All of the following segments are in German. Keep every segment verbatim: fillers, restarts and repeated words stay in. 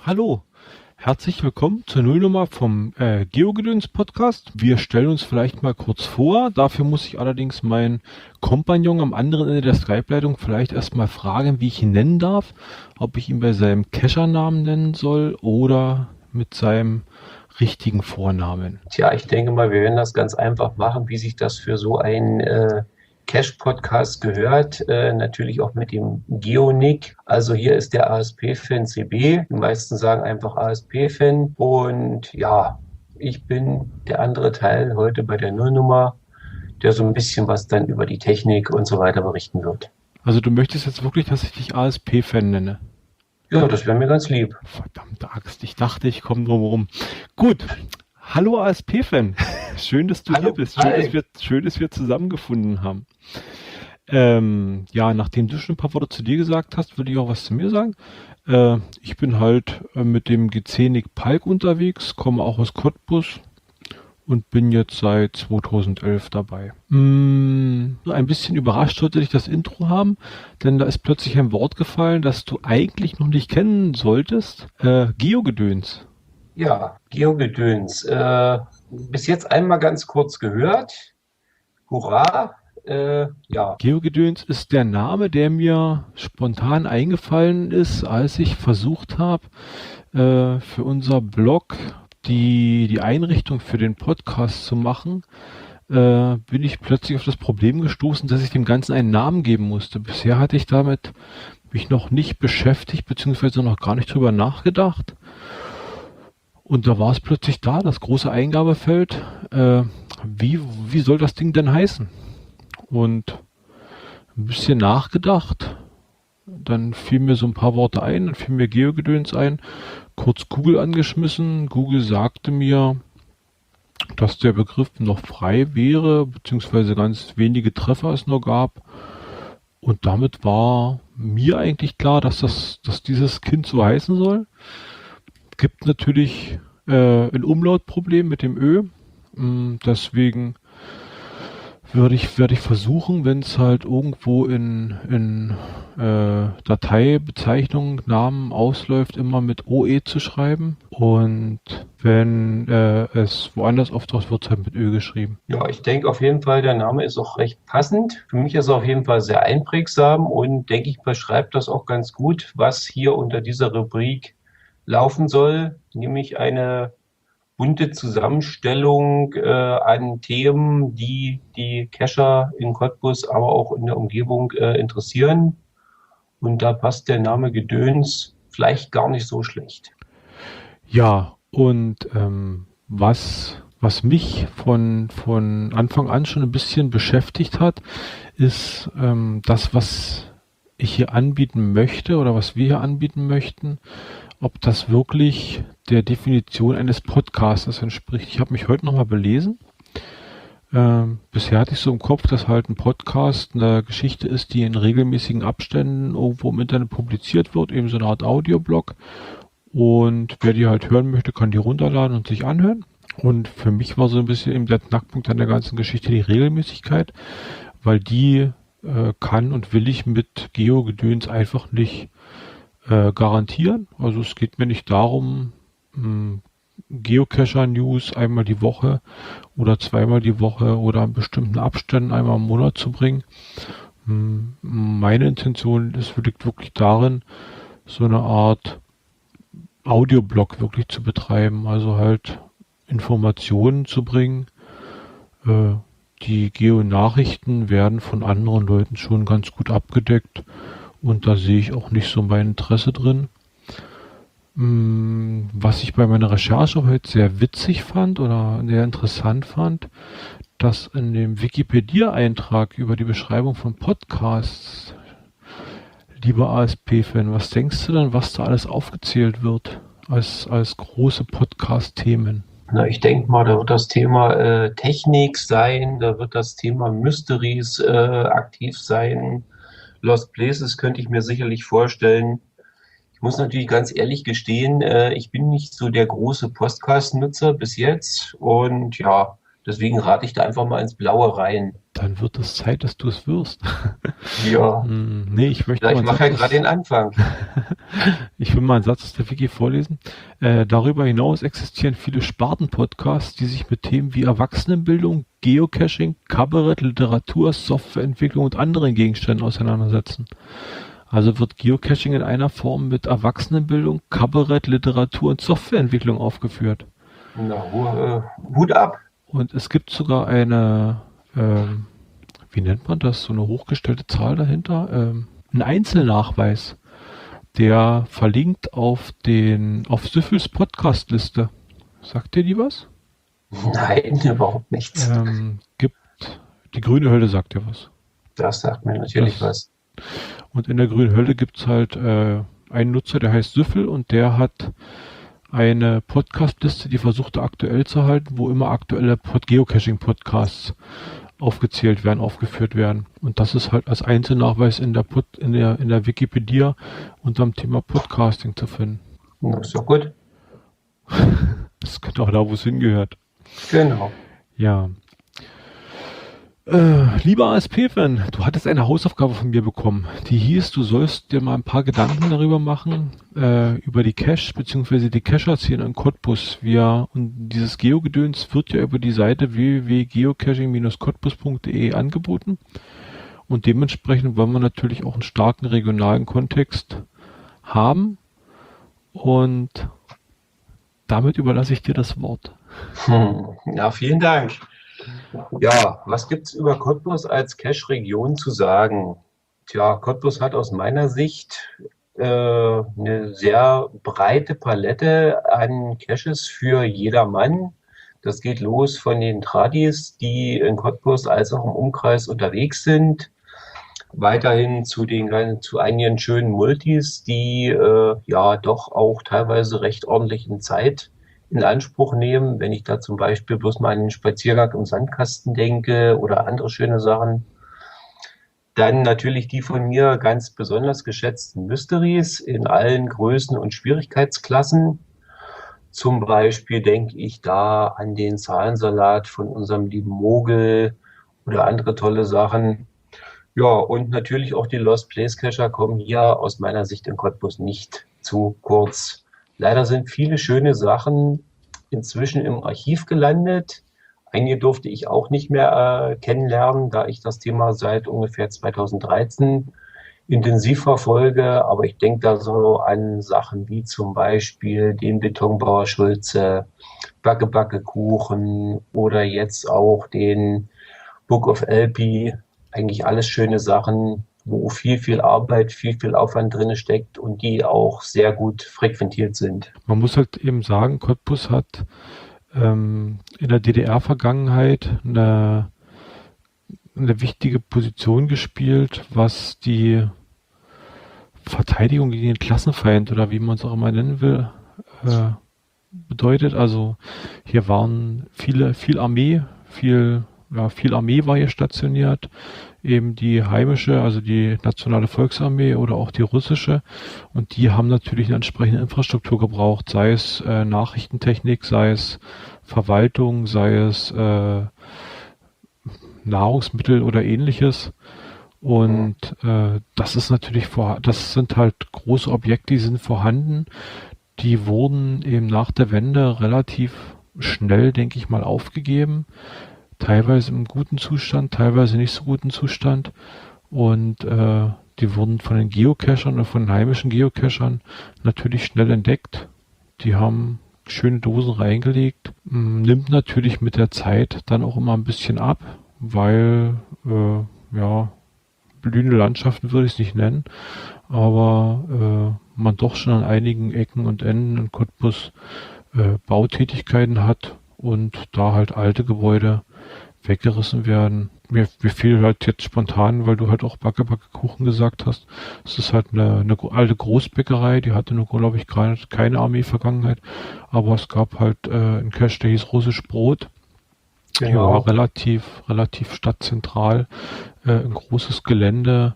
Hallo, herzlich willkommen zur Nullnummer vom äh, GeoGedöns Podcast. Wir stellen uns vielleicht mal kurz vor. Dafür muss ich allerdings meinen Kompagnon am anderen Ende der Skype-Leitung vielleicht erstmal fragen, wie ich ihn nennen darf. Ob ich ihn bei seinem Cacher-Namen nennen soll oder mit seinem richtigen Vornamen. Tja, ich denke mal, wir werden das ganz einfach machen, wie sich das für so ein äh, Cache-Podcast gehört. Äh, natürlich auch mit dem Geonick. Also hier ist der A S P-Fan C B. Die meisten sagen einfach A S P-Fan. Und ja, ich bin der andere Teil heute bei der Nullnummer, der so ein bisschen was dann über die Technik und so weiter berichten wird. Also du möchtest jetzt wirklich, dass ich dich A S P-Fan nenne? Ja, das wäre mir ganz lieb. Verdammte Axt, ich dachte, ich komme drum herum. Gut, hallo A S P-Fan. Schön, dass du Hallo, hier bist. Schön, hi. dass wir, schön, dass wir zusammengefunden haben. Ähm, ja, nachdem du schon ein paar Worte zu dir gesagt hast, würde ich auch was zu mir sagen. Äh, ich bin halt äh, mit dem Gecenic Palk unterwegs, komme auch aus Cottbus und bin jetzt seit zweitausendelf dabei. Mm, ein bisschen überrascht sollte dich das Intro haben, denn da ist plötzlich ein Wort gefallen, das du eigentlich noch nicht kennen solltest. Äh, Geogedöns. Ja, Geogedöns. Äh, bis jetzt einmal ganz kurz gehört. Hurra! Äh, ja, Geogedöns ist der Name, der mir spontan eingefallen ist, als ich versucht habe, äh, für unser Blog die, die Einrichtung für den Podcast zu machen, äh, bin ich plötzlich auf das Problem gestoßen, dass ich dem Ganzen einen Namen geben musste. Bisher hatte ich damit mich noch nicht beschäftigt, beziehungsweise noch gar nicht drüber nachgedacht. Und da war es plötzlich da, das große Eingabefeld. Äh, wie, wie soll das Ding denn heißen? Und ein bisschen nachgedacht. Dann fiel mir so ein paar Worte ein, dann fiel mir Geogedöns ein, kurz Google angeschmissen. Google sagte mir, dass der Begriff noch frei wäre, beziehungsweise ganz wenige Treffer es nur gab. Und damit war mir eigentlich klar, dass das, dass dieses Kind so heißen soll. Gibt natürlich äh, ein Umlautproblem mit dem Ö. Mm, Deswegen würde ich, werde ich versuchen, wenn es halt irgendwo in, in äh, Dateibezeichnungen, Namen ausläuft, immer mit O E zu schreiben. Und wenn äh, es woanders auftaucht, wird es halt mit Ö geschrieben. ja, ich denke auf jeden Fall, der Name ist auch recht passend. Für mich ist er auf jeden Fall sehr einprägsam und denke ich, beschreibt das auch ganz gut, was hier unter dieser Rubrik laufen soll, nämlich eine bunte Zusammenstellung äh, an Themen, die die Cacher in Cottbus, aber auch in der Umgebung äh, interessieren. Und da passt der Name Gedöns vielleicht gar nicht so schlecht. Ja, und ähm, was, was mich von, von Anfang an schon ein bisschen beschäftigt hat, ist ähm, das, was ich hier anbieten möchte oder was wir hier anbieten möchten, ob das wirklich der Definition eines Podcasters entspricht. Ich habe mich heute nochmal belesen. Ähm, bisher hatte ich so im Kopf, dass halt ein Podcast eine Geschichte ist, die in regelmäßigen Abständen irgendwo im Internet publiziert wird, eben so eine Art Audioblog. Und wer die halt hören möchte, kann die runterladen und sich anhören. Und für mich war so ein bisschen eben der Knackpunkt an der ganzen Geschichte die Regelmäßigkeit, weil die äh, kann und will ich mit Geo-Gedöns einfach nicht äh, garantieren. Also es geht mir nicht darum, mh, Geocacher-News einmal die Woche oder zweimal die Woche oder an bestimmten Abständen einmal im Monat zu bringen. Mh, meine Intention ist wirklich, wirklich darin, so eine Art Audioblog wirklich zu betreiben, also halt Informationen zu bringen. Äh, die Geo-Nachrichten werden von anderen Leuten schon ganz gut abgedeckt und da sehe ich auch nicht so mein Interesse drin. Mm, Was ich bei meiner Recherche heute sehr witzig fand oder sehr interessant fand, dass in dem Wikipedia-Eintrag über die Beschreibung von Podcasts, lieber A S P-Fan, was denkst du denn, was da alles aufgezählt wird als, als große Podcast-Themen? Na, ich denke mal, da wird das Thema äh, Technik sein, da wird das Thema Mysteries äh, aktiv sein. Lost Places könnte ich mir sicherlich vorstellen. Ich muss natürlich ganz ehrlich gestehen, äh, ich bin nicht so der große Podcast-Nutzer bis jetzt. Und ja, Deswegen rate ich da einfach mal ins Blaue rein. Dann wird es Zeit, dass du es wirst. Ja, Hm, nee, ich möchte ja, mal ich einen mache ja Satz gerade aus, den Anfang. ich will mal einen Satz aus der Wiki vorlesen. Äh, darüber hinaus existieren viele Sparten-Podcasts, die sich mit Themen wie Erwachsenenbildung, Geocaching, Kabarett, Literatur, Softwareentwicklung und anderen Gegenständen auseinandersetzen. Also wird Geocaching in einer Form mit Erwachsenenbildung, Kabarett, Literatur und Softwareentwicklung aufgeführt. Na, Hu- äh, Hut ab. Und es gibt sogar eine, ähm, wie nennt man das, so eine hochgestellte Zahl dahinter, ähm, ein Einzelnachweis, der verlinkt auf den, auf Süffels Podcast-Liste. Sagt dir die was? Nein, überhaupt nichts. Ähm, gibt, die grüne Hölle sagt dir was. Das sagt mir natürlich Das, was. und in der grünen Hölle gibt's halt äh, einen Nutzer, der heißt Süffel und der hat eine Podcast-Liste, die versucht er aktuell zu halten, wo immer aktuelle Pod Geocaching-Podcasts aufgezählt werden, aufgeführt werden. Und das ist halt als Einzelnachweis in der Pod, in der in der Wikipedia unterm Thema Podcasting zu finden. Na, ist doch gut. Das ist genau da, wo es hingehört. Genau. Ja. Äh, lieber A S P-Fan, du hattest eine Hausaufgabe von mir bekommen. Die hieß, du sollst dir mal ein paar Gedanken darüber machen, äh, über die Cache bzw. die Cacher hier in Cottbus. Wir, und dieses Geogedöns wird ja über die Seite w w w punkt geocaching Bindestrich cottbus punkt de angeboten. Und dementsprechend wollen wir natürlich auch einen starken regionalen Kontext haben. Und damit überlasse ich dir das Wort. Hm. Ja, vielen Dank. Ja, was gibt's über Cottbus als Cache-Region zu sagen? Tja, Cottbus hat aus meiner Sicht äh, eine sehr breite Palette an Caches für jedermann. Das geht los von den Tradis, die in Cottbus als auch im Umkreis unterwegs sind, weiterhin zu den zu einigen schönen Multis, die äh, ja doch auch teilweise recht ordentlichen Zeit in Anspruch nehmen, wenn ich da zum Beispiel bloß mal an den Spaziergang im Sandkasten denke oder andere schöne Sachen. Dann natürlich die von mir ganz besonders geschätzten Mysteries in allen Größen und Schwierigkeitsklassen. Zum Beispiel denke ich da an den Zahlensalat von unserem lieben Mogel oder andere tolle Sachen. Ja, und natürlich auch die Lost Place Cacher kommen hier aus meiner Sicht in Cottbus nicht zu kurz. Leider sind viele schöne Sachen inzwischen im Archiv gelandet. Einige durfte ich auch nicht mehr äh, kennenlernen, da ich das Thema seit ungefähr zweitausenddreizehn intensiv verfolge. Aber ich denke da so an Sachen wie zum Beispiel den Betonbauer Schulze, Backe Backe Kuchen oder jetzt auch den Book of Elpi. Eigentlich alles schöne Sachen, wo viel, viel Arbeit, viel, viel Aufwand drin steckt und die auch sehr gut frequentiert sind. Man muss halt eben sagen, Cottbus hat ähm, in der D D R-Vergangenheit eine, eine wichtige Position gespielt, was die Verteidigung gegen den Klassenfeind oder wie man es auch immer nennen will, äh, bedeutet. Also hier waren viele, viel Armee, viel, ja, viel Armee war hier stationiert. Eben die heimische, also die nationale Volksarmee oder auch die russische. Und die haben natürlich eine entsprechende Infrastruktur gebraucht, sei es äh, Nachrichtentechnik, sei es Verwaltung, sei es äh, Nahrungsmittel oder ähnliches. Und äh, das ist natürlich vor, das sind halt große Objekte, die sind vorhanden. Die wurden eben nach der Wende relativ schnell, denke ich mal, aufgegeben. Teilweise im guten Zustand, teilweise nicht so guten Zustand. Und äh, die wurden von den Geocachern oder von den heimischen Geocachern natürlich schnell entdeckt. Die haben schöne Dosen reingelegt. Nimmt natürlich mit der Zeit dann auch immer ein bisschen ab, weil, äh, ja, blühende Landschaften würde ich es nicht nennen, aber äh, man doch schon an einigen Ecken und Enden in Cottbus äh, Bautätigkeiten hat und da halt alte Gebäude weggerissen werden. Mir, mir fiel halt jetzt spontan, weil du halt auch Backe Backe Kuchen gesagt hast. Es ist halt eine, eine alte Großbäckerei, die hatte nur, glaube ich, keine, keine Armee-Vergangenheit, aber es gab halt äh, einen Cache, der hieß Russisch Brot. Genau. Die war relativ, relativ stadtzentral, äh, ein großes Gelände.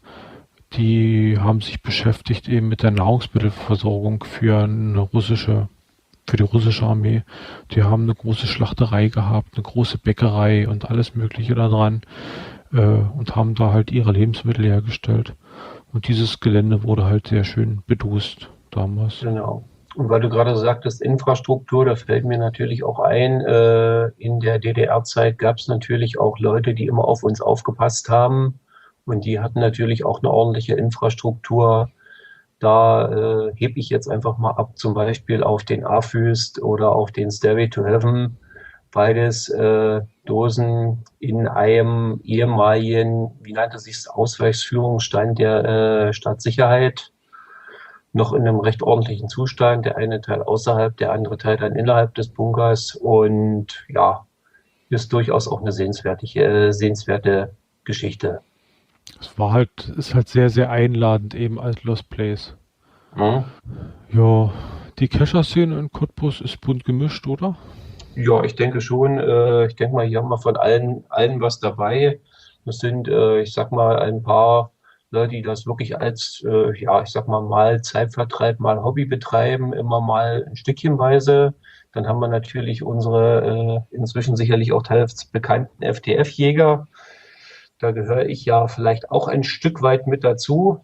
Die haben sich beschäftigt eben mit der Nahrungsmittelversorgung für eine russische für die russische Armee. Die haben eine große Schlachterei gehabt, eine große Bäckerei und alles Mögliche da dran äh, und haben da halt ihre Lebensmittel hergestellt. Und dieses Gelände wurde halt sehr schön bedust damals. Genau. Und weil du gerade sagtest, Infrastruktur, da fällt mir natürlich auch ein, äh, in der D D R-Zeit gab es natürlich auch Leute, die immer auf uns aufgepasst haben. Und die hatten natürlich auch eine ordentliche Infrastruktur. Da äh, hebe ich jetzt einfach mal ab, zum Beispiel auf den A-Füst oder auf den Stairway to Heaven. Beides äh, Dosen in einem ehemaligen, wie nannte sich es, Ausweichsführungsstand der äh, Stadtsicherheit. Noch in einem recht ordentlichen Zustand. Der eine Teil außerhalb, der andere Teil dann innerhalb des Bunkers. Und ja, ist durchaus auch eine sehenswerte, äh, sehenswerte Geschichte. Es war halt, ist halt sehr, sehr einladend eben als Lost Place. Hm? Ja, die Kescher-Szene in Cottbus ist bunt gemischt, oder? Ja, ich denke schon. Äh, ich denke mal, hier haben wir von allen, allen was dabei. Das sind, äh, ich sag mal, ein paar Leute, die das wirklich als, äh, ja, ich sag mal, mal Zeitvertreib, mal Hobby betreiben, immer mal ein Stückchenweise. Dann haben wir natürlich unsere äh, inzwischen sicherlich auch teils bekannten F T F-Jäger. Da gehöre ich ja vielleicht auch ein Stück weit mit dazu.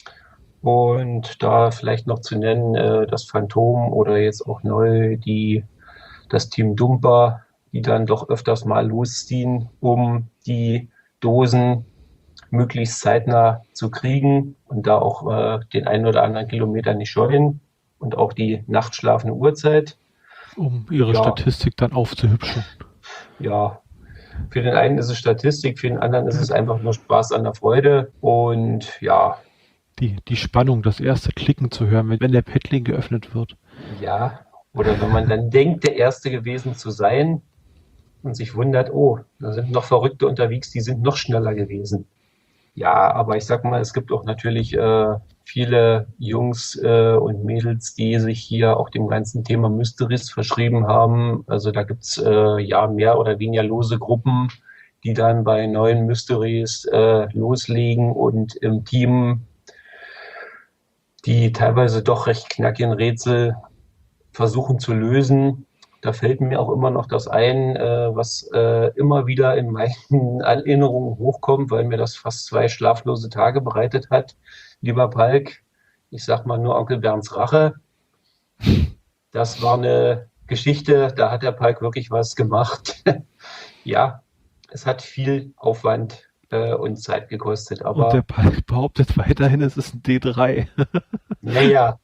Und da vielleicht noch zu nennen, äh, das Phantom oder jetzt auch neu die, das Team Dumper, die dann doch öfters mal losziehen, um die Dosen möglichst zeitnah zu kriegen und da auch äh, den einen oder anderen Kilometer nicht scheuen und auch die nachtschlafende Uhrzeit. Um ihre Ja. Statistik dann aufzuhübschen. Ja, für den einen ist es Statistik, für den anderen ist es einfach nur Spaß an der Freude und ja. Die, die Spannung, das erste Klicken zu hören, wenn, wenn der Paddling geöffnet wird. Ja, oder wenn man dann denkt, der Erste gewesen zu sein und sich wundert, oh, da sind noch Verrückte unterwegs, die sind noch schneller gewesen. Ja, aber ich sag mal, es gibt auch natürlich äh, viele Jungs äh, und Mädels, die sich hier auch dem ganzen Thema Mysteries verschrieben haben. Also da gibt's äh, ja mehr oder weniger lose Gruppen, die dann bei neuen Mysteries äh, loslegen und im Team die teilweise doch recht knackigen Rätsel versuchen zu lösen. Da fällt mir auch immer noch das ein, äh, was äh, immer wieder in meinen Erinnerungen hochkommt, weil mir das fast zwei schlaflose Tage bereitet hat. Lieber Palk, ich sag mal nur Onkel Bernds Rache. Das war eine Geschichte, da hat der Palk wirklich was gemacht. Ja, es hat viel Aufwand äh, und Zeit gekostet. Aber und der Palk behauptet weiterhin, es ist ein D drei. Naja.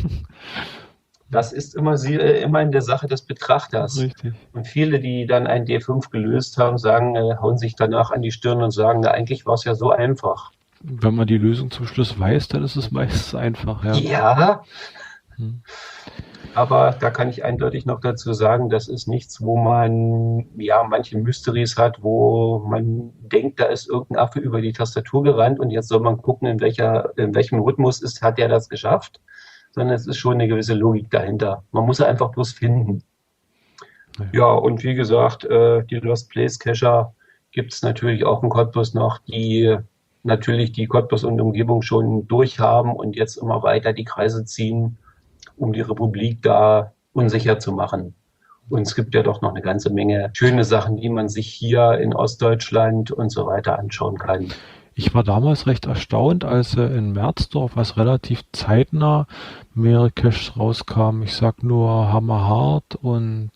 Das ist immer, äh, immer in der Sache des Betrachters. Richtig. Und viele, die dann ein D fünf gelöst haben, sagen, äh, hauen sich danach an die Stirn und sagen, na, eigentlich war es ja so einfach. Wenn man die Lösung zum Schluss weiß, dann ist es meistens einfach. Ja. Ja. Hm. Aber da kann ich eindeutig noch dazu sagen, das ist nichts, wo man, ja, manche Mysteries hat, wo man denkt, da ist irgendein Affe über die Tastatur gerannt und jetzt soll man gucken, in welcher, in welchem Rhythmus ist, hat der das geschafft. Sondern es ist schon eine gewisse Logik dahinter. Man muss sie einfach bloß finden. Ja, ja und wie gesagt, äh, die Lost Place Cacher gibt es natürlich auch in Cottbus noch, die natürlich die Cottbus und Umgebung schon durchhaben und jetzt immer weiter die Kreise ziehen, um die Republik da unsicher zu machen. Und es gibt ja doch noch eine ganze Menge schöne Sachen, die man sich hier in Ostdeutschland und so weiter anschauen kann. Ich war damals recht erstaunt, als äh, in Merzdorf, als relativ zeitnah mehrere Caches rauskamen. Ich sag nur Hammerhart und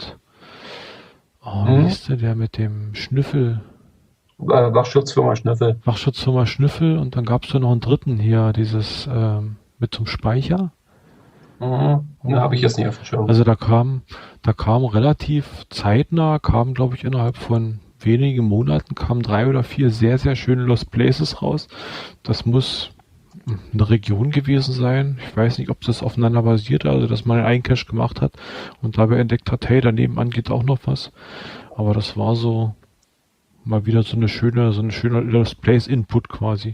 oh, Hm? wie ist der, der mit dem Schnüffel? Äh, Wachschutzfirma Schnüffel. Wachschutzfirma Schnüffel und dann gab es da noch einen dritten hier, dieses ähm, mit zum Speicher. Mhm. Da habe ich jetzt nicht auf dem Schirm. Also da kam, da kam relativ zeitnah, kam glaube ich innerhalb von wenigen Monaten kamen drei oder vier sehr, sehr schöne Lost Places raus. Das muss eine Region gewesen sein. Ich weiß nicht, ob das aufeinander basiert, also dass man einen Cache gemacht hat und dabei entdeckt hat, hey, daneben an geht auch noch was. Aber das war so mal wieder so eine schöne, so eine schöne Lost Place Input quasi.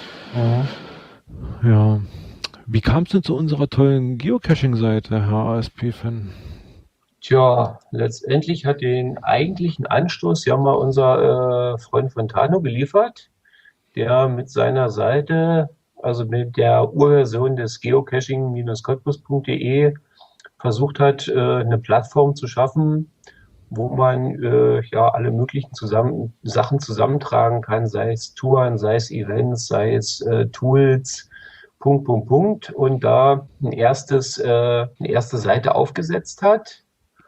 Mhm. Ja. Wie kam es denn zu unserer tollen Geocaching-Seite, Herr A S P-Fan? Tja, letztendlich hat den eigentlichen Anstoß ja mal unser äh, Freund Fontano geliefert, der mit seiner Seite, also mit der Urversion des geocaching Bindestrich cottbus punkt de, versucht hat, äh, eine Plattform zu schaffen, wo man äh, ja alle möglichen zusammen, Sachen zusammentragen kann, sei es Touren, sei es Events, sei es äh, Tools, Punkt, Punkt, Punkt. Und da ein erstes, äh, eine erste Seite aufgesetzt hat.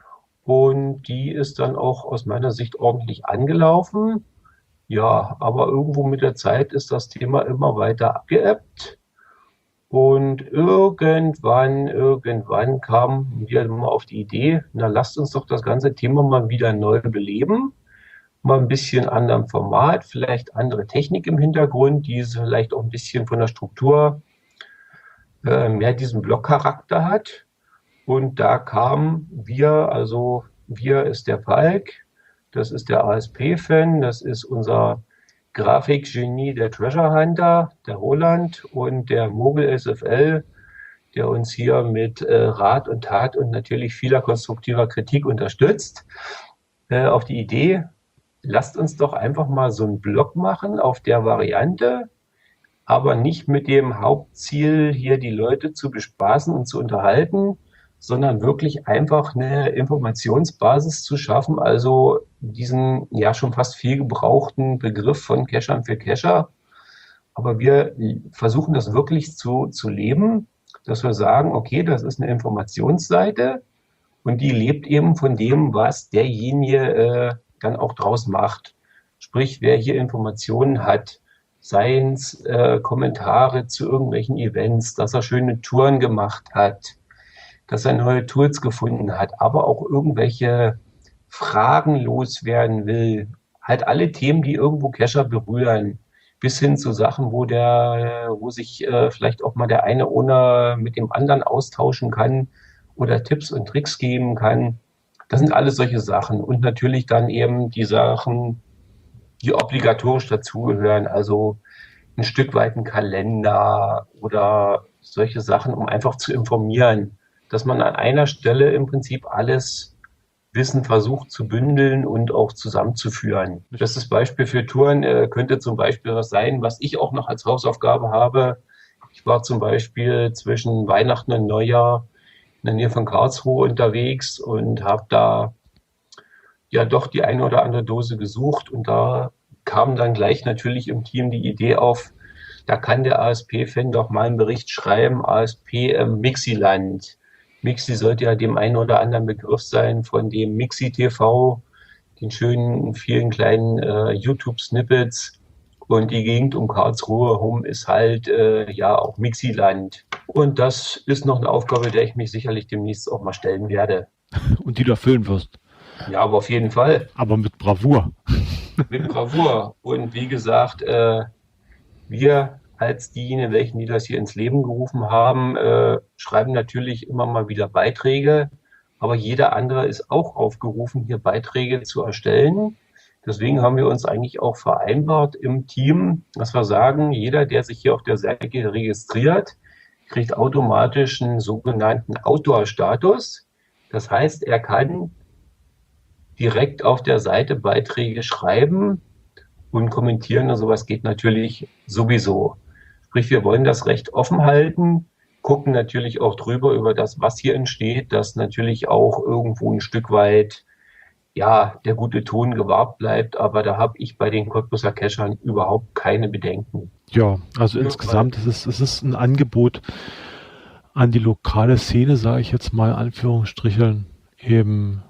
Und die ist dann auch aus meiner Sicht ordentlich angelaufen. Ja, aber irgendwo mit der Zeit ist das Thema immer weiter abgeebbt. Und irgendwann, irgendwann kamen wir mal auf die Idee, na lasst uns doch das ganze Thema mal wieder neu beleben. Mal ein bisschen anderem Format, vielleicht andere Technik im Hintergrund, die vielleicht auch ein bisschen von der Struktur äh, mehr diesen Blockcharakter hat. Und da kamen wir, also wir ist der Falk, das ist der A S P-Fan, das ist unser Grafikgenie, der Treasure Hunter, der Roland und der Mogel S F L, der uns hier mit äh, Rat und Tat und natürlich vieler konstruktiver Kritik unterstützt, äh, auf die Idee, lasst uns doch einfach mal so einen Blog machen auf der Variante, aber nicht mit dem Hauptziel, hier die Leute zu bespaßen und zu unterhalten, sondern wirklich einfach eine Informationsbasis zu schaffen, also diesen ja schon fast viel gebrauchten Begriff von Cachern für Cacher. Aber wir versuchen das wirklich zu, zu leben, dass wir sagen, okay, das ist eine Informationsseite und die lebt eben von dem, was derjenige äh, dann auch draus macht. Sprich, wer hier Informationen hat, seien es äh, Kommentare zu irgendwelchen Events, dass er schöne Touren gemacht hat, dass er neue Tools gefunden hat, aber auch irgendwelche Fragen loswerden will. Halt alle Themen, die irgendwo Cacher berühren, bis hin zu Sachen, wo der, wo sich äh, vielleicht auch mal der eine Owner mit dem anderen austauschen kann oder Tipps und Tricks geben kann. Das sind alles solche Sachen. Und natürlich dann eben die Sachen, die obligatorisch dazugehören, also ein Stück weit ein Kalender oder solche Sachen, um einfach zu informieren, dass man an einer Stelle im Prinzip alles Wissen versucht zu bündeln und auch zusammenzuführen. Das ist Beispiel für Touren, äh, könnte zum Beispiel was sein, was ich auch noch als Hausaufgabe habe. Ich war zum Beispiel zwischen Weihnachten und Neujahr in der Nähe von Karlsruhe unterwegs und habe da ja doch die eine oder andere Dose gesucht und da kam dann gleich natürlich im Team die Idee auf, da kann der A S P-Fan doch mal einen Bericht schreiben, A S P im Mixiland. Mixi sollte ja dem einen oder anderen Begriff sein von dem Mixi T V, den schönen vielen kleinen äh, YouTube-Snippets. Und die Gegend um Karlsruhe herum ist halt äh, ja auch Mixiland. Und das ist noch eine Aufgabe, der ich mich sicherlich demnächst auch mal stellen werde. Und die du erfüllen wirst. Ja, aber auf jeden Fall. Aber mit Bravour. Mit Bravour. Und wie gesagt, äh, wir als diejenigen, welchen die das hier ins Leben gerufen haben, äh, schreiben natürlich immer mal wieder Beiträge. Aber jeder andere ist auch aufgerufen, hier Beiträge zu erstellen. Deswegen haben wir uns eigentlich auch vereinbart im Team, dass wir sagen, jeder, der sich hier auf der Seite registriert, kriegt automatisch einen sogenannten Autor-Status. Das heißt, er kann direkt auf der Seite Beiträge schreiben und kommentieren und sowas geht natürlich sowieso. Sprich, wir wollen das recht offen halten, gucken natürlich auch drüber über das, was hier entsteht, dass natürlich auch irgendwo ein Stück weit ja, der gute Ton gewahrt bleibt, aber da habe ich bei den Cottbuser Cachern überhaupt keine Bedenken. Ja, also ja, insgesamt ist es, es ist ein Angebot an die lokale Szene, sage ich jetzt mal in Anführungsstrichen, eben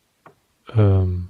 ähm,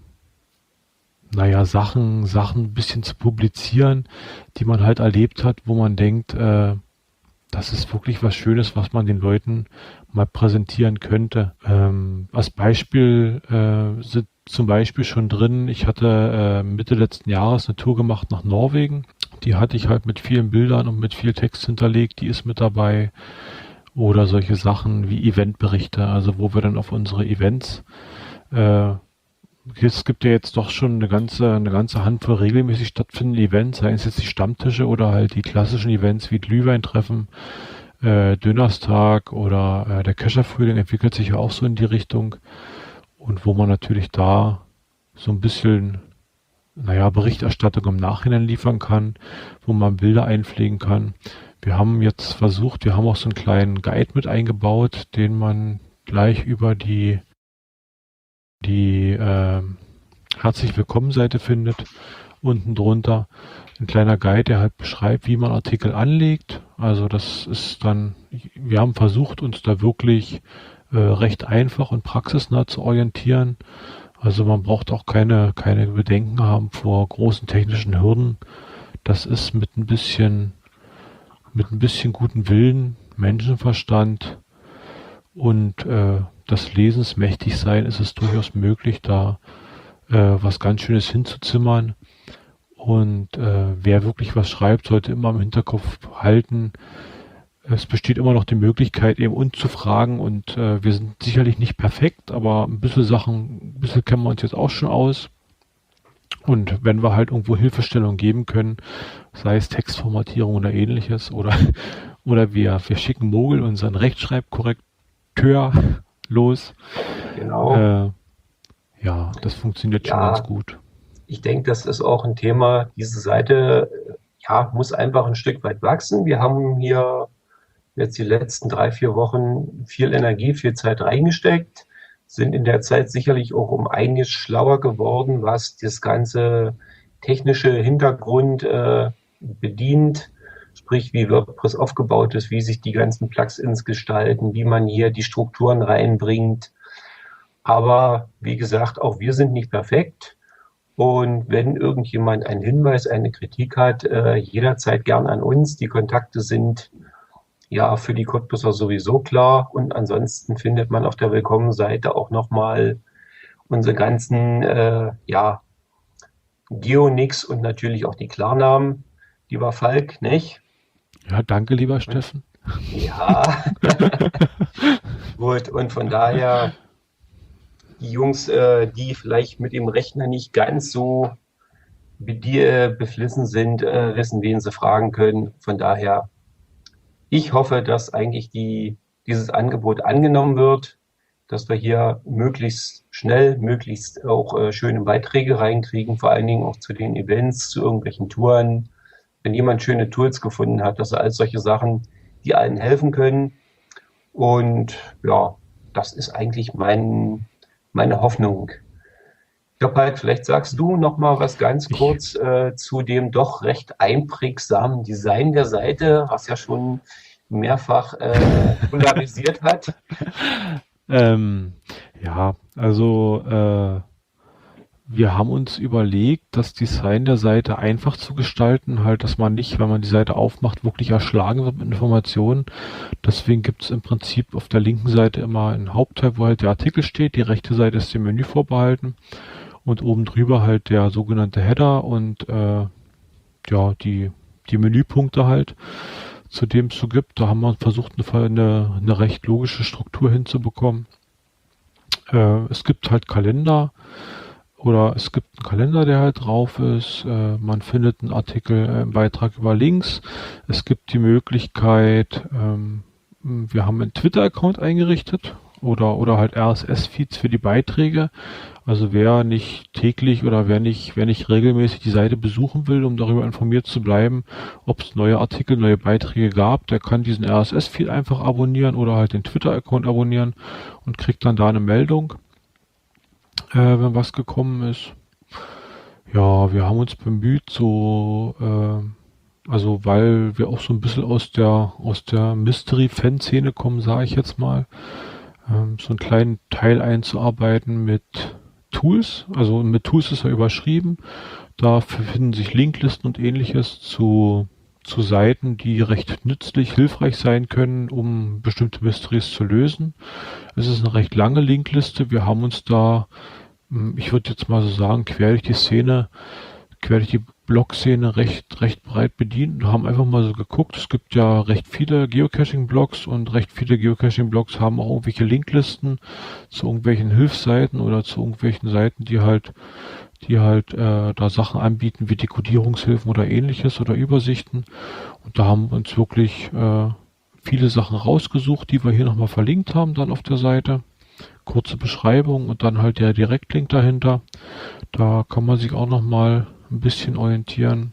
naja, Sachen, Sachen ein bisschen zu publizieren, die man halt erlebt hat, wo man denkt, äh, das ist wirklich was Schönes, was man den Leuten mal präsentieren könnte. Ähm, als Beispiel äh, sind zum Beispiel schon drin, ich hatte äh, Mitte letzten Jahres eine Tour gemacht nach Norwegen. Die hatte ich halt mit vielen Bildern und mit viel Text hinterlegt, die ist mit dabei. Oder solche Sachen wie Eventberichte, also wo wir dann auf unsere Events äh, es gibt ja jetzt doch schon eine ganze, eine ganze Handvoll regelmäßig stattfindende Events, seien es jetzt die Stammtische oder halt die klassischen Events wie Glühweintreffen, äh, Dönerstag oder äh, der Kescherfrühling entwickelt sich ja auch so in die Richtung. Und wo man natürlich da so ein bisschen, naja, Berichterstattung im Nachhinein liefern kann, wo man Bilder einpflegen kann. Wir haben jetzt versucht, wir haben auch so einen kleinen Guide mit eingebaut, den man gleich über die, die äh, Herzlich Willkommen-Seite findet. Unten drunter ein kleiner Guide, der halt beschreibt, wie man Artikel anlegt. Also das ist dann, wir haben versucht, uns da wirklich äh, recht einfach und praxisnah zu orientieren. Also man braucht auch keine, keine Bedenken haben vor großen technischen Hürden. Das ist mit ein bisschen, mit ein bisschen guten Willen, Menschenverstand und äh, das Lesensmächtig sein, ist es durchaus möglich, da äh, was ganz Schönes hinzuzimmern. Und äh, wer wirklich was schreibt, sollte immer im Hinterkopf halten, es besteht immer noch die Möglichkeit, eben uns zu fragen. Und äh, wir sind sicherlich nicht perfekt, aber ein bisschen Sachen, ein bisschen kennen wir uns jetzt auch schon aus. Und wenn wir halt irgendwo Hilfestellung geben können, sei es Textformatierung oder ähnliches, oder, oder wir, wir schicken Mogel, unseren Rechtschreibkorrekteur, los. Genau. Äh, ja, das funktioniert schon Ja, ganz gut. ich denke, das ist auch ein Thema. Diese Seite, äh, ja, muss einfach ein Stück weit wachsen. Wir haben hier jetzt die letzten drei, vier Wochen viel Energie, viel Zeit reingesteckt, sind in der Zeit sicherlich auch um einiges schlauer geworden, was das ganze technische Hintergrund äh, bedient, sprich wie WordPress aufgebaut ist, wie sich die ganzen Plugins gestalten, wie man hier die Strukturen reinbringt. Aber wie gesagt, auch wir sind nicht perfekt. Und wenn irgendjemand einen Hinweis, eine Kritik hat, äh, jederzeit gern an uns. Die Kontakte sind ja für die Cottbusser sowieso klar. Und ansonsten findet man auf der Willkommen-Seite auch nochmal unsere ganzen äh, ja, Geonix und natürlich auch die Klarnamen. Lieber Falk, nicht? Ja, danke, lieber Steffen. Ja. Gut, und von daher, die Jungs, äh, die vielleicht mit dem Rechner nicht ganz so wie dir beflissen sind, äh, wissen, wen sie fragen können. Von daher, ich hoffe, dass eigentlich die, dieses Angebot angenommen wird, dass wir hier möglichst schnell, möglichst auch äh, schöne Beiträge reinkriegen, vor allen Dingen auch zu den Events, zu irgendwelchen Touren. Wenn jemand schöne Tools gefunden hat, dass er all solche Sachen, die allen helfen können. Und ja, das ist eigentlich mein, meine Hoffnung. Ich glaube halt, vielleicht sagst du noch mal was ganz kurz äh, zu dem doch recht einprägsamen Design der Seite, was ja schon mehrfach äh, polarisiert hat. Ähm, ja, also äh, wir haben uns überlegt, das Design der Seite einfach zu gestalten, halt, dass man nicht, wenn man die Seite aufmacht, wirklich erschlagen wird mit Informationen. Deswegen gibt es im Prinzip auf der linken Seite immer einen Hauptteil, wo halt der Artikel steht, die rechte Seite ist dem Menü vorbehalten und oben drüber halt der sogenannte Header und äh, ja, die, die Menüpunkte halt, zu dem es so gibt. Da haben wir versucht, eine, eine, eine recht logische Struktur hinzubekommen. Äh, es gibt halt Kalender, oder es gibt einen Kalender, der halt drauf ist. Äh, man findet einen Artikel äh, im Beitrag über Links. Es gibt die Möglichkeit, ähm, wir haben einen Twitter-Account eingerichtet oder oder halt R S S-Feeds für die Beiträge. Also wer nicht täglich oder wer nicht, wer nicht regelmäßig die Seite besuchen will, um darüber informiert zu bleiben, ob es neue Artikel, neue Beiträge gab, der kann diesen R S S-Feed einfach abonnieren oder halt den Twitter-Account abonnieren und kriegt dann da eine Meldung, äh, wenn was gekommen ist. Ja, wir haben uns bemüht, so, äh, also weil wir auch so ein bisschen aus der aus der Mystery-Fan-Szene kommen, sage ich jetzt mal, ähm, so einen kleinen Teil einzuarbeiten mit Tools. Also mit Tools ist er überschrieben. Da finden sich Linklisten und ähnliches zu zu Seiten, die recht nützlich, hilfreich sein können, um bestimmte Mysteries zu lösen. Es ist eine recht lange Linkliste. Wir haben uns da, ich würde jetzt mal so sagen, quer durch die Szene, quer durch die Blog-Szene recht, recht breit bedient und haben einfach mal so geguckt. Es gibt ja recht viele Geocaching-Blogs und recht viele Geocaching-Blogs haben auch irgendwelche Linklisten zu irgendwelchen Hilfsseiten oder zu irgendwelchen Seiten, die halt, die halt äh, da Sachen anbieten wie Dekodierungshilfen oder ähnliches oder Übersichten. Und da haben wir uns wirklich äh, viele Sachen rausgesucht, die wir hier nochmal verlinkt haben dann auf der Seite. Kurze Beschreibung und dann halt der Direktlink dahinter. Da kann man sich auch nochmal ein bisschen orientieren.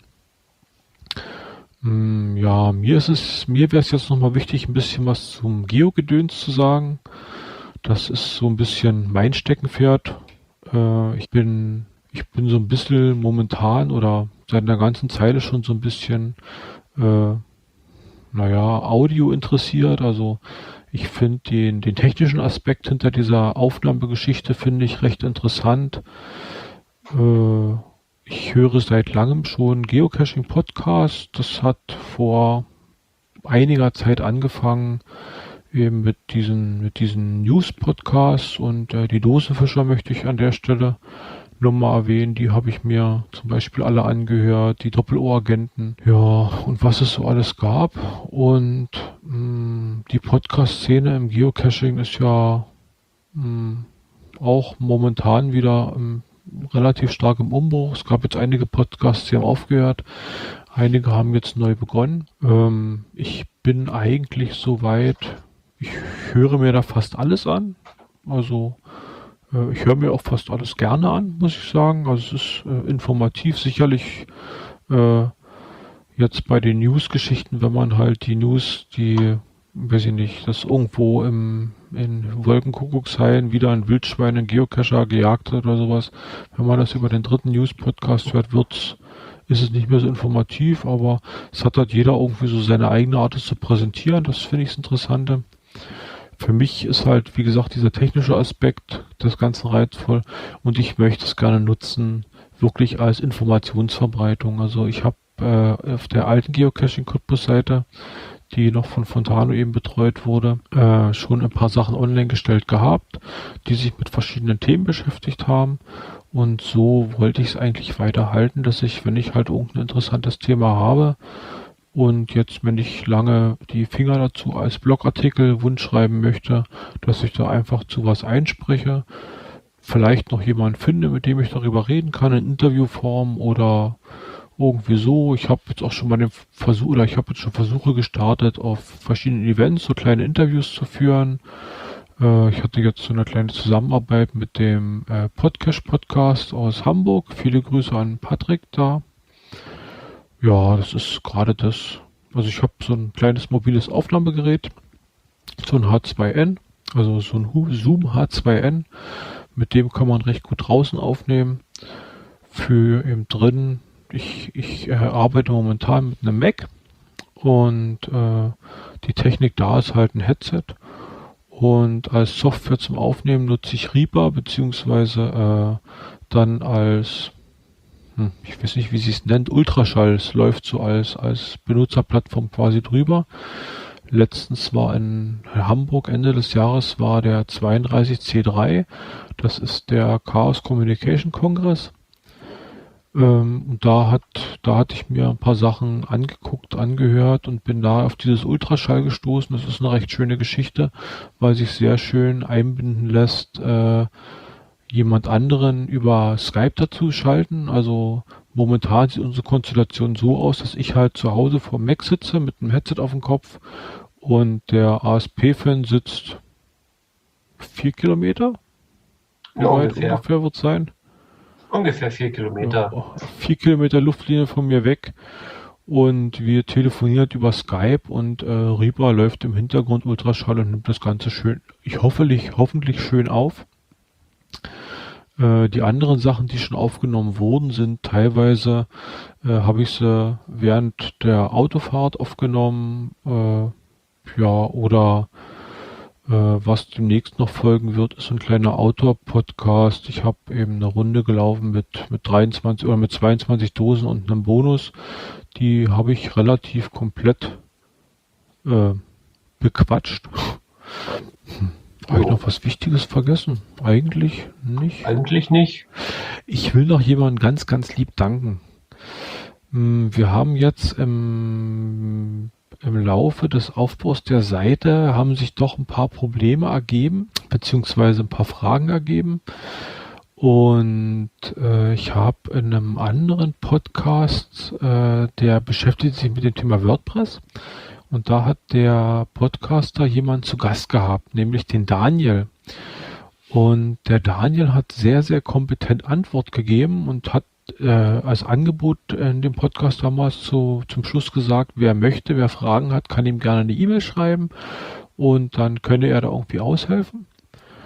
Hm, ja, mir ist es, mir wäre es jetzt nochmal wichtig, ein bisschen was zum Geogedöns zu sagen. Das ist so ein bisschen mein Steckenpferd. Äh, ich bin, ich bin so ein bisschen momentan oder seit einer ganzen Zeit schon so ein bisschen, äh, naja, Audio interessiert. Also ich finde den, den technischen Aspekt hinter dieser Aufnahmegeschichte finde ich recht interessant. Äh, ich höre seit langem schon Geocaching-Podcasts. Das hat vor einiger Zeit angefangen, eben mit diesen, mit diesen News-Podcasts und äh, die Dosenfischer möchte ich an der Stelle nur mal erwähnen. Die habe ich mir zum Beispiel alle angehört, die Doppelohragenten, ja, und was es so alles gab. Und mh, die Podcast-Szene im Geocaching ist ja mh, auch momentan wieder ähm, relativ stark im Umbruch. Es gab jetzt einige Podcasts, die haben aufgehört. Einige haben jetzt neu begonnen. Ähm, ich bin eigentlich soweit, ich höre mir da fast alles an. Also äh, ich höre mir auch fast alles gerne an, muss ich sagen. Also es ist äh, informativ, sicherlich äh, jetzt bei den News-Geschichten, wenn man halt die News, die, weiß ich nicht, dass irgendwo im, in Wolkenkuckuckshain wieder ein Wildschwein, ein Geocacher gejagt hat oder sowas. Wenn man das über den dritten News-Podcast hört, wird's ist es nicht mehr so informativ, aber es hat halt jeder irgendwie so seine eigene Art, es zu präsentieren. Das finde ich das Interessante. Für mich ist halt, wie gesagt, dieser technische Aspekt des Ganzen reizvoll und ich möchte es gerne nutzen, wirklich als Informationsverbreitung. Also ich habe äh, auf der alten Geocaching-Cottbus-Seite, die noch von Fontano eben betreut wurde, äh, schon ein paar Sachen online gestellt gehabt, die sich mit verschiedenen Themen beschäftigt haben. Und so wollte ich es eigentlich weiterhalten, dass ich, wenn ich halt irgendein interessantes Thema habe und jetzt, wenn ich lange die Finger dazu als Blogartikel Wunsch schreiben möchte, dass ich da einfach zu was einspreche, vielleicht noch jemanden finde, mit dem ich darüber reden kann, in Interviewform oder irgendwie so. Ich habe jetzt auch schon mal den Versuch, oder ich habe jetzt schon Versuche gestartet, auf verschiedenen Events so kleine Interviews zu führen. Ich hatte jetzt so eine kleine Zusammenarbeit mit dem äh, Podcast-Podcast aus Hamburg. Viele Grüße an Patrick da. Ja, das ist gerade das. Also ich habe so ein kleines mobiles Aufnahmegerät, so ein H zwei N, also so ein Zoom H zwei N. Mit dem kann man recht gut draußen aufnehmen. Für eben drin, ich, ich äh, arbeite momentan mit einem Mac und äh, die Technik da ist halt ein Headset. Und als Software zum Aufnehmen nutze ich Reaper, beziehungsweise äh, dann als, hm, ich weiß nicht, wie sie es nennt, Ultraschall. Es läuft so als, als Benutzerplattform quasi drüber. Letztens war in Hamburg, Ende des Jahres, war der zweiunddreißig C drei. Das ist der Chaos Communication Congress. Ähm, und da hat, da hatte ich mir ein paar Sachen angeguckt, angehört und bin da auf dieses Ultraschall gestoßen. Das ist eine recht schöne Geschichte, weil sich sehr schön einbinden lässt, äh, jemand anderen über Skype dazu schalten. Also momentan sieht unsere Konstellation so aus, dass ich halt zu Hause vor dem Mac sitze mit einem Headset auf dem Kopf und der A S P-Fan sitzt vier Kilometer. Wie Ja, weit ungefähr. ungefähr wird es sein? Ungefähr vier Kilometer. Ja, vier Kilometer Luftlinie von mir weg und wir telefonieren über Skype und äh, Reaper läuft im Hintergrund Ultraschall und nimmt das Ganze schön, ich hoffentlich, hoffentlich schön auf. Äh, die anderen Sachen, die schon aufgenommen wurden, sind teilweise, äh, habe ich sie während der Autofahrt aufgenommen, äh, ja, oder was demnächst noch folgen wird, ist ein kleiner Outdoor-Podcast. Ich habe eben eine Runde gelaufen mit, mit dreiundzwanzig oder mit zweiundzwanzig Dosen und einem Bonus. Die habe ich relativ komplett äh, bequatscht. Hm. Habe ich noch was Wichtiges vergessen? Eigentlich nicht. Eigentlich nicht. Ich will noch jemandem ganz, ganz lieb danken. Wir haben jetzt im Im Laufe des Aufbaus der Seite haben sich doch ein paar Probleme ergeben, beziehungsweise ein paar Fragen ergeben. Und äh, ich habe in einem anderen Podcast, äh, der beschäftigt sich mit dem Thema WordPress. Und da hat der Podcaster jemanden zu Gast gehabt, nämlich den Daniel. Und der Daniel hat sehr, sehr kompetent Antwort gegeben und hat äh, als Angebot in dem Podcast damals zu, zum Schluss gesagt, wer möchte, wer Fragen hat, kann ihm gerne eine E-Mail schreiben und dann könne er da irgendwie aushelfen.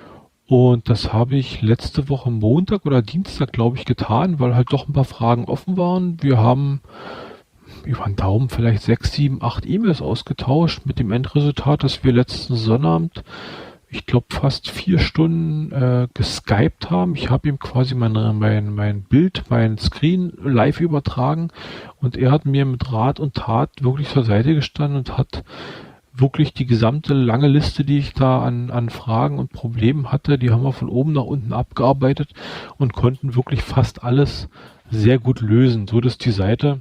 Und das habe ich letzte Woche Montag oder Dienstag, glaube ich, getan, weil halt doch ein paar Fragen offen waren. Wir haben über den Daumen vielleicht sechs, sieben, acht E-Mails ausgetauscht mit dem Endresultat, dass wir letzten Sonnabend, ich glaube, fast vier Stunden äh, geskypt haben. Ich habe ihm quasi meine, mein, mein Bild, mein Screen live übertragen und er hat mir mit Rat und Tat wirklich zur Seite gestanden und hat wirklich die gesamte lange Liste, die ich da an, an Fragen und Problemen hatte, die haben wir von oben nach unten abgearbeitet und konnten wirklich fast alles sehr gut lösen, so dass die Seite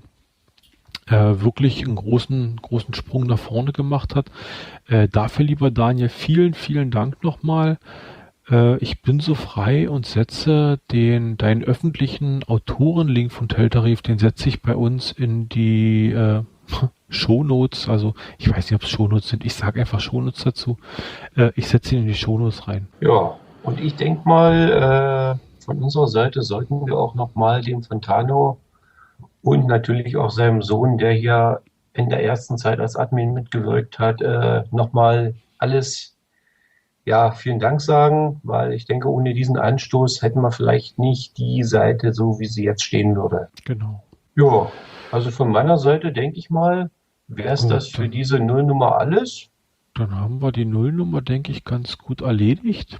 äh, wirklich einen großen, großen Sprung nach vorne gemacht hat. Äh, dafür, lieber Daniel, vielen, vielen Dank nochmal. Äh, ich bin so frei und setze den, deinen öffentlichen Autorenlink von Teltarif, den setze ich bei uns in die äh, Shownotes, also ich weiß nicht, ob es Shownotes sind, ich sage einfach Shownotes dazu. Äh, ich setze ihn in die Shownotes rein. Ja, und ich denke mal, äh, von unserer Seite sollten wir auch nochmal dem Fontano und natürlich auch seinem Sohn, der hier in der ersten Zeit als Admin mitgewirkt hat, äh, nochmal alles, ja, vielen Dank sagen, weil ich denke, ohne diesen Anstoß hätten wir vielleicht nicht die Seite so, wie sie jetzt stehen würde. Genau. Ja, also von meiner Seite denke ich mal, wäre es Gut, das für dann- diese Nullnummer alles? Dann haben wir die Nullnummer, denke ich, ganz gut erledigt.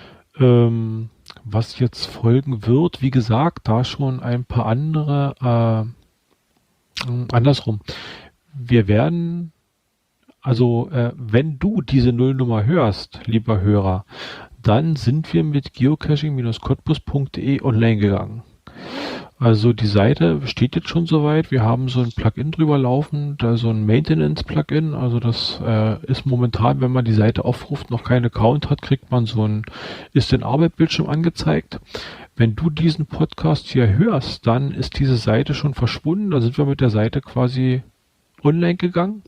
Ähm, was jetzt folgen wird, wie gesagt, da schon ein paar andere, äh, ähm, andersrum. Wir werden, also äh, wenn du diese Nullnummer hörst, lieber Hörer, dann sind wir mit geocaching Bindestrich cottbus Punkt de online gegangen. Also die Seite steht jetzt schon soweit. Wir haben so ein Plugin drüber laufen, da so ein Maintenance-Plugin. Also das äh, ist momentan, wenn man die Seite aufruft, noch keinen Account hat, kriegt man so ein Ist in Arbeit-Bildschirm angezeigt. Wenn du diesen Podcast hier hörst, dann ist diese Seite schon verschwunden. Da sind wir mit der Seite quasi online gegangen.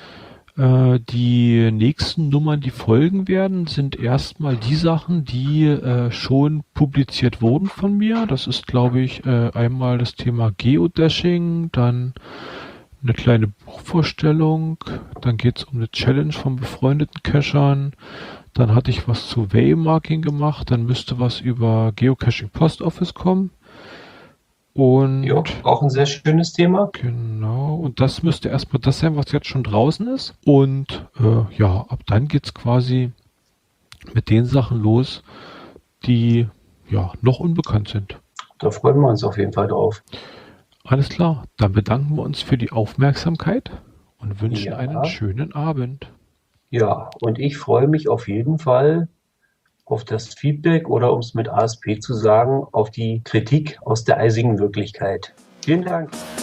Äh, die nächsten Nummern, die folgen werden, sind erstmal die Sachen, die äh, schon publiziert wurden von mir. Das ist, glaube ich, äh, einmal das Thema Geodashing, dann eine kleine Buchvorstellung, dann geht es um eine Challenge von befreundeten Cachern, dann hatte ich was zu Waymarking gemacht, dann müsste was über Geocaching Post Office kommen. Und Ja, auch ein sehr schönes Thema. genau, und das müsste erstmal das sein, was jetzt schon draußen ist. Und äh, ja, ab dann geht's quasi mit den Sachen los, die ja noch unbekannt sind. Da freuen wir uns auf jeden Fall drauf. Alles klar, dann bedanken wir uns für die Aufmerksamkeit und wünschen Ja. einen schönen Abend. Ja, und ich freue mich auf jeden Fall auf das Feedback oder, um es mit A S P zu sagen, auf die Kritik aus der eisigen Wirklichkeit. Vielen Dank.